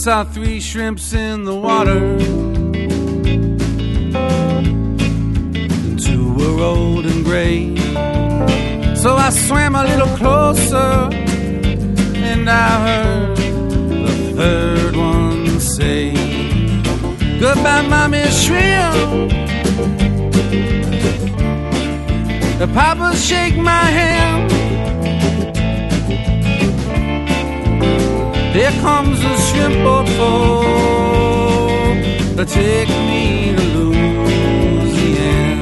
saw 3 shrimps in the water. 2 were old and gray. So I swam a little closer, and I heard the 3rd one say, goodbye, mommy shrimp. The papa shake my hand. Here comes a shrimp boat full to take me to Louisiana.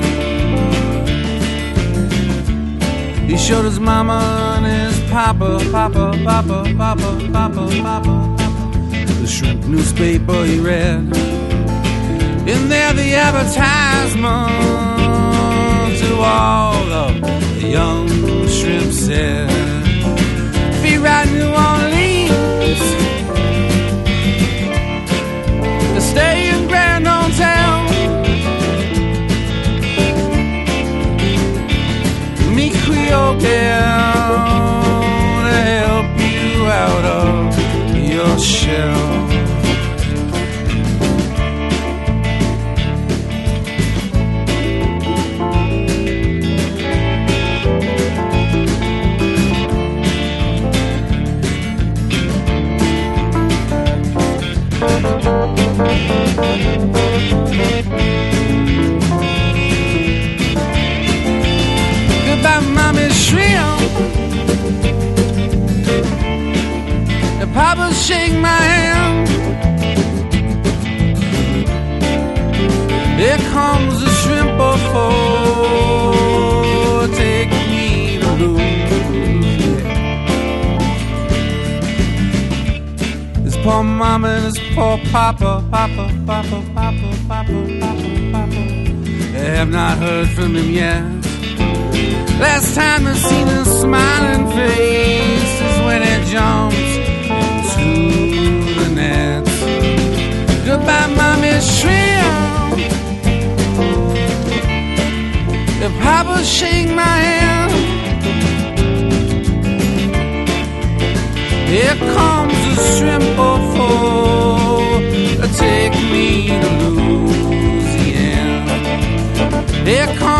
He showed his mama and his papa, papa, papa, papa, papa, papa. The shrimp newspaper he read. In there the advertisement to all of the young shrimp said, be right New Orleans, to stay in Grand Hotel, meet Creole girl to help you out of your shell. Goodbye, mommy shrimp. And papa shake my hand. Here comes the shrimp before take me to Louisiana. His poor mama and his poor papa, papa, papa, papa, papa, papa, papa. They have not heard from him yet. Last time I seen his smiling face is when it jumps into the net. Goodbye, mommy shrimp. If papa shake my hand, here comes the shrimp before to take me to Louisiana. Here comes